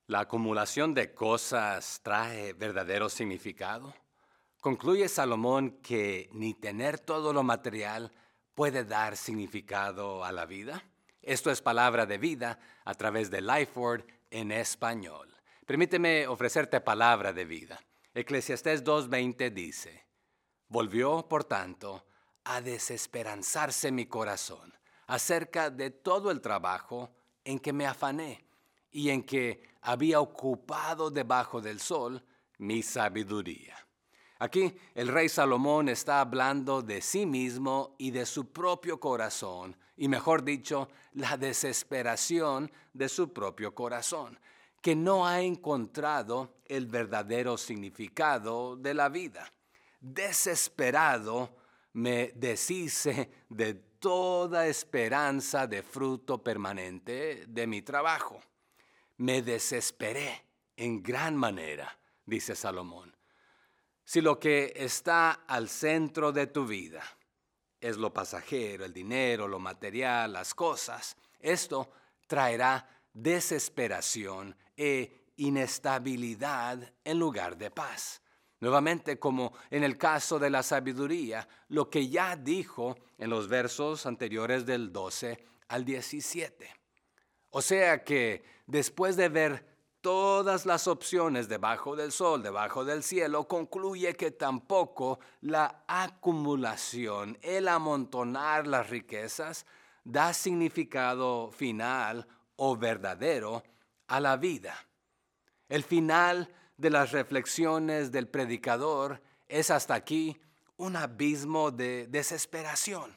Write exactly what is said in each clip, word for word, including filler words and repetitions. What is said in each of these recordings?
¿La acumulación de cosas trae verdadero significado? Concluye Salomón que ni tener todo lo material puede dar significado a la vida. Esto es palabra de vida a través de Lifeword en español. Permíteme ofrecerte palabra de vida. Eclesiastés dos veinte dice: Volvió, por tanto, a desesperanzarse mi corazón acerca de todo el trabajo en que me afané y en que había ocupado debajo del sol mi sabiduría. Aquí el rey Salomón está hablando de sí mismo y de su propio corazón, y mejor dicho, la desesperación de su propio corazón, que no ha encontrado el verdadero significado de la vida. Desesperado me deshice de toda esperanza de fruto permanente de mi trabajo. Me desesperé en gran manera, dice Salomón. Si lo que está al centro de tu vida es lo pasajero, el dinero, lo material, las cosas, esto traerá desesperación e inestabilidad en lugar de paz. Nuevamente, como en el caso de la sabiduría, lo que ya dijo en los versos anteriores del doce al diecisiete. O sea que después de ver todas las opciones debajo del sol, debajo del cielo, concluye que tampoco la acumulación, el amontonar las riquezas, da significado final o verdadero a la vida. El final de las reflexiones del predicador es hasta aquí un abismo de desesperación.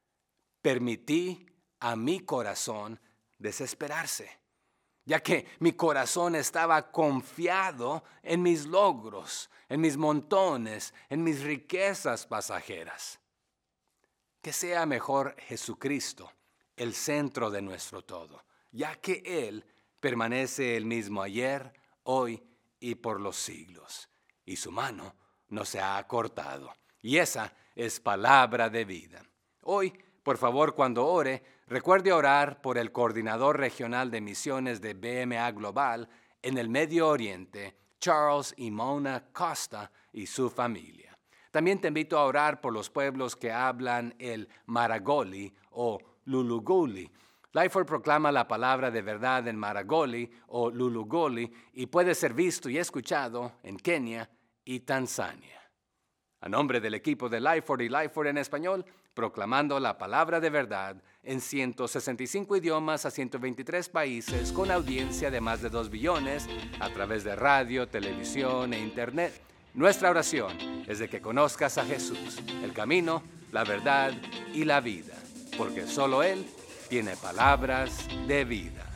Permití a mi corazón desesperarse, ya que mi corazón estaba confiado en mis logros, en mis montones, en mis riquezas pasajeras. Que sea mejor Jesucristo el centro de nuestro todo, ya que Él permanece el mismo ayer, hoy y por los siglos, y su mano no se ha acortado. Y esa es palabra de vida. Hoy, por favor, cuando ore, recuerde orar por el coordinador regional de misiones de B M A Global en el Medio Oriente, Charles y Mona Costa, y su familia. También te invito a orar por los pueblos que hablan el Maragoli o Lulugoli. Lifeword proclama la palabra de verdad en Maragoli o Lulugoli y puede ser visto y escuchado en Kenia y Tanzania. A nombre del equipo de Lifeword y Lifeword en español, proclamando la palabra de verdad en ciento sesenta y cinco idiomas a ciento veintitrés países con audiencia de más de dos billones a través de radio, televisión e internet. Nuestra oración es de que conozcas a Jesús, el camino, la verdad y la vida, porque solo Él tiene palabras de vida.